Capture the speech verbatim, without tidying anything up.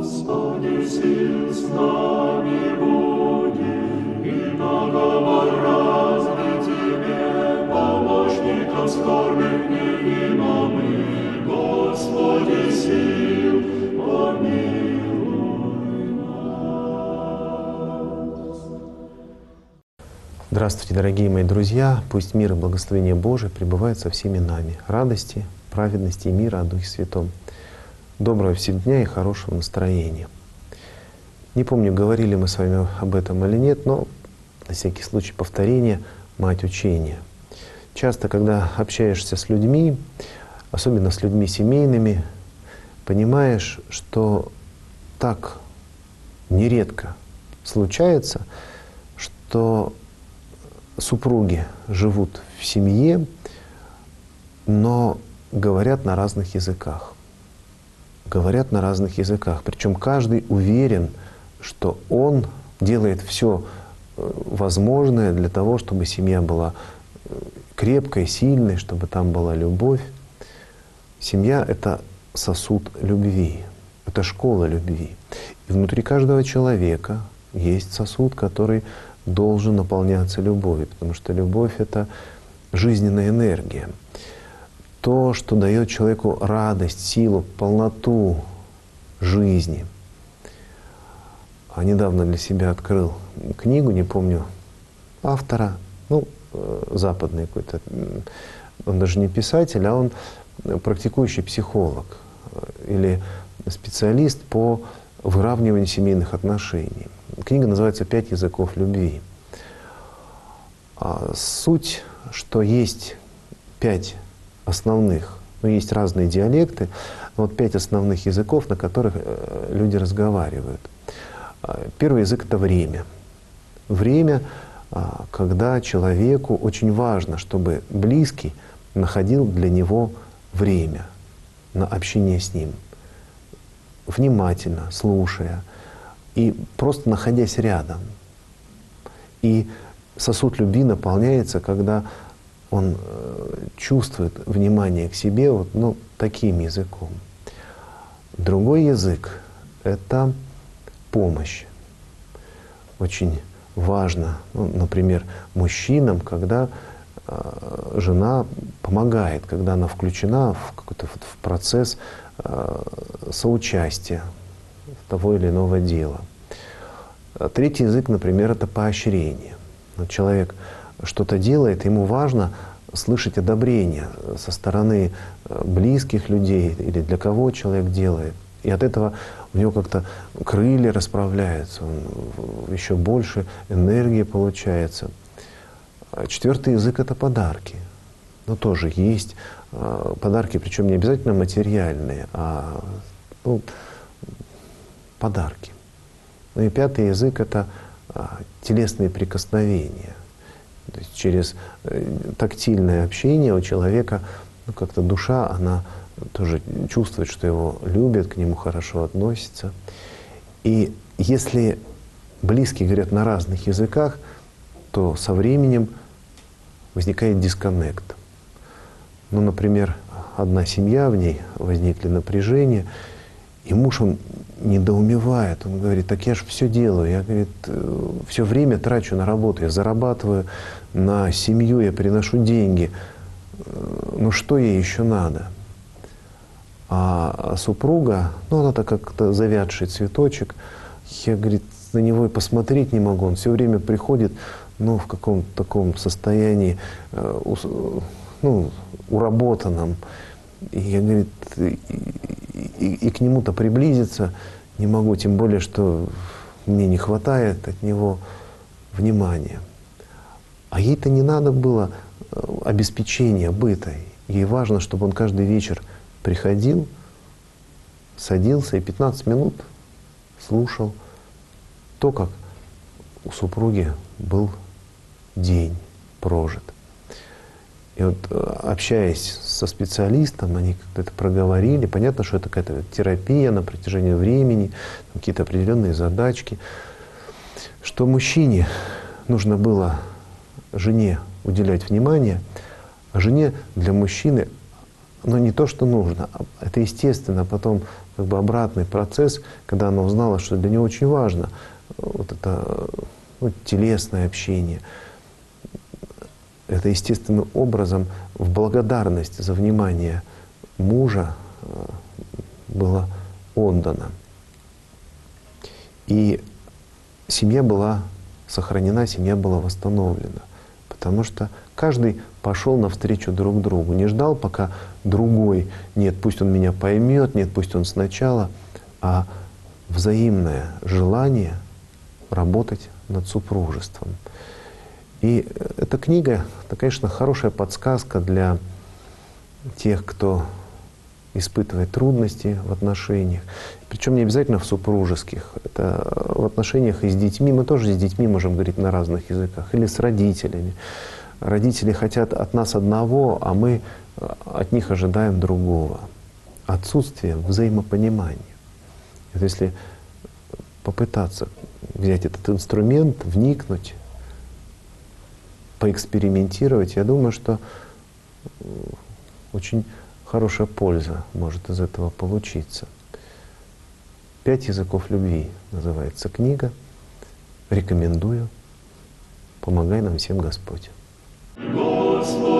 Господи, сил с нами буди, и наговор разный Тебе, помощником скорбных невима мы, Господи, сил, помилуй нас. Здравствуйте, дорогие мои друзья! Пусть мир и благословение Божие пребывают со всеми нами. Радости, праведности и мира о Духе Святом. Доброго всем дня и хорошего настроения. Не помню, говорили мы с вами об этом или нет, но на всякий случай повторение — мать учения. Часто, когда общаешься с людьми, особенно с людьми семейными, понимаешь, что так нередко случается, что супруги живут в семье, но говорят на разных языках. Говорят на разных языках. Причем каждый уверен, что он делает все возможное для того, чтобы семья была крепкой, сильной, чтобы там была любовь. Семья — это сосуд любви, это школа любви. И внутри каждого человека есть сосуд, который должен наполняться любовью, потому что любовь — это жизненная энергия. То, что дает человеку радость, силу, полноту жизни. А недавно для себя открыл книгу, не помню автора, ну, западный какой-то, он даже не писатель, а он практикующий психолог или специалист по выравниванию семейных отношений. Книга называется «Пять языков любви». А суть, что есть пять основных, ну, есть разные диалекты, но вот пять основных языков, на которых люди разговаривают. Первый язык — это время. Время, когда человеку очень важно, чтобы близкий находил для него время на общение с ним, внимательно, слушая и просто находясь рядом. И сосуд любви наполняется, когда он чувствует внимание к себе вот, ну, таким языком. Другой язык — это помощь. Очень важно, ну, например, мужчинам, когда э, жена помогает, когда она включена в какой-то в процесс э, соучастия того или иного дела. Третий язык, например, это поощрение. Вот человек что-то делает, ему важно слышать одобрение со стороны близких людей или для кого человек делает. И от этого у него как-то крылья расправляются, он еще больше энергии получается. Четвертый язык — это подарки. Но тоже есть подарки, причем не обязательно материальные, а ну, подарки. Ну и пятый язык — это телесные прикосновения. То есть через тактильное общение у человека ну, как-то душа, она тоже чувствует, что его любят, к нему хорошо относятся. И если близкие говорят на разных языках, то со временем возникает дисконнект. Ну, например, одна семья, в ней возникли напряжения, и муж, он недоумевает, он говорит: так я же все делаю, я, говорит, все время трачу на работу, я зарабатываю на семью, я приношу деньги, ну что ей еще надо? А супруга, ну она-то как-то завядший цветочек, я, говорит, на него и посмотреть не могу, он все время приходит, ну, в каком-то таком состоянии, ну, уработанном. И я, говорит, и, и, и к нему-то приблизиться не могу, тем более, что мне не хватает от него внимания. А ей-то не надо было обеспечения быта. Ей важно, чтобы он каждый вечер приходил, садился и пятнадцать минут слушал то, как у супруги был день прожит. И вот, общаясь со специалистом, они как-то это проговорили. Понятно, что это какая-то терапия на протяжении времени, какие-то определенные задачки. Что мужчине нужно было жене уделять внимание, а жене для мужчины, ну, не то, что нужно, а это естественно. Потом, как бы обратный процесс, когда она узнала, что для нее очень важно вот это ну, телесное общение. Это естественным образом в благодарность за внимание мужа было отдано. И семья была сохранена, семья была восстановлена. Потому что каждый пошел навстречу друг другу. Не ждал, пока другой, нет, пусть он меня поймет, нет, пусть он сначала, а взаимное желание работать над супружеством. И эта книга, это, конечно, хорошая подсказка для тех, кто испытывает трудности в отношениях. Причем не обязательно в супружеских. Это в отношениях и с детьми. Мы тоже с детьми можем говорить на разных языках. Или с родителями. Родители хотят от нас одного, а мы от них ожидаем другого. Отсутствие взаимопонимания. Это если попытаться взять этот инструмент, вникнуть, поэкспериментировать, я думаю, что очень хорошая польза может из этого получиться. «Пять языков любви» называется книга. Рекомендую. Помогай нам всем Господь. Господь.